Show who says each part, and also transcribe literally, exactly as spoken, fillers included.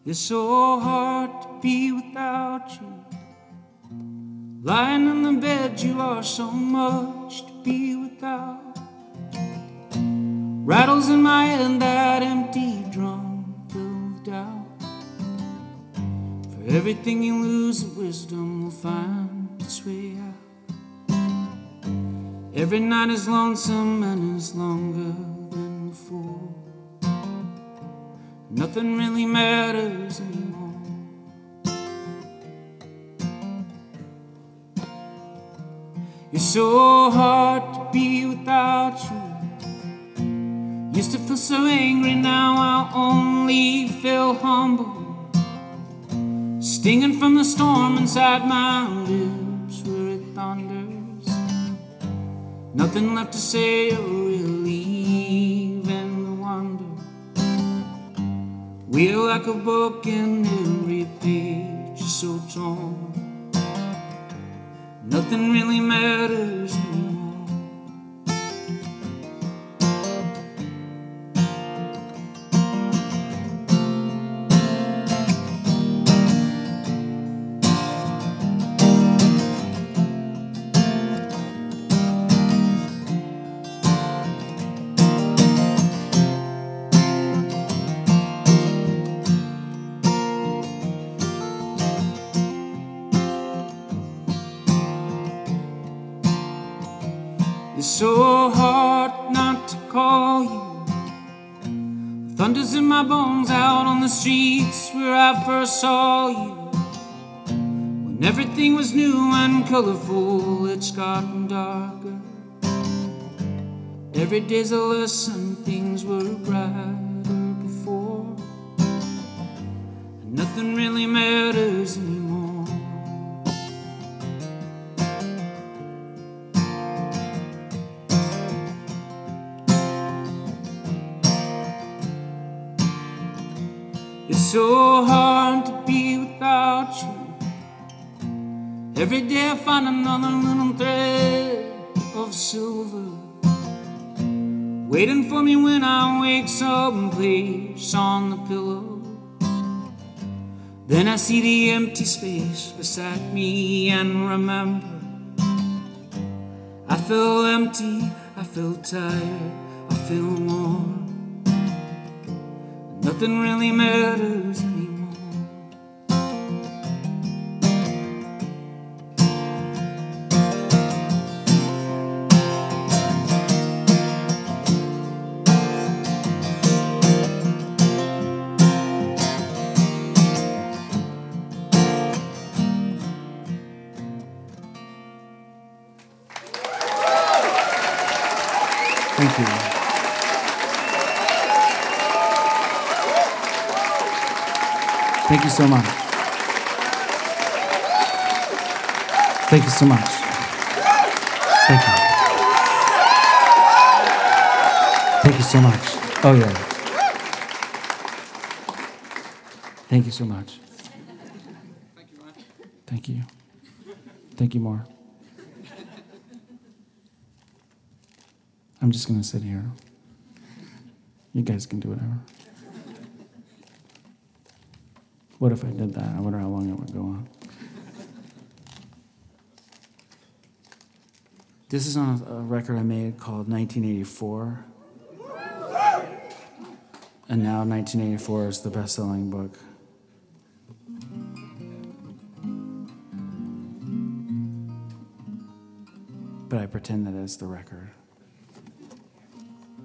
Speaker 1: It's so hard to be without you. Lying in the bed, you are so much to be without. Rattles in my head, that empty drum filled with doubt. For everything you lose, the wisdom will find its way out. Every night is lonesome and is longer than before. Nothing really matters anymore. It's so hard to be without you. Used to feel so angry, now I only feel humble. Stinging from the storm inside my lips where it thunders. Nothing left to say or relieve in the wonder. We're like a book and every page is so torn. Nothing really matters anymore. It's so hard not to call you. Thunder's in my bones out on the streets where I first saw you. When everything was new and colorful, it's gotten darker. Every day's a lesson, things were brighter before. And nothing really matters anymore. It's so hard to be without you. Every day I find another little thread of silver, waiting for me when I wake someplace on the pillow. Then I see the empty space beside me and remember I feel empty, I feel tired, I feel warm. Nothing really matters anymore. Thank you. Thank you so much. Thank you so much. Thank you. Thank you so much. Oh, yeah. Thank you so much. Thank you, Ryan. Thank you. Thank you more. I'm just going to sit here. You guys can do whatever. What if I did that? I wonder how long it would go on. This is on a record I made called nineteen eighty-four. And now nineteen eighty-four is the best-selling book. But I pretend that it's the record.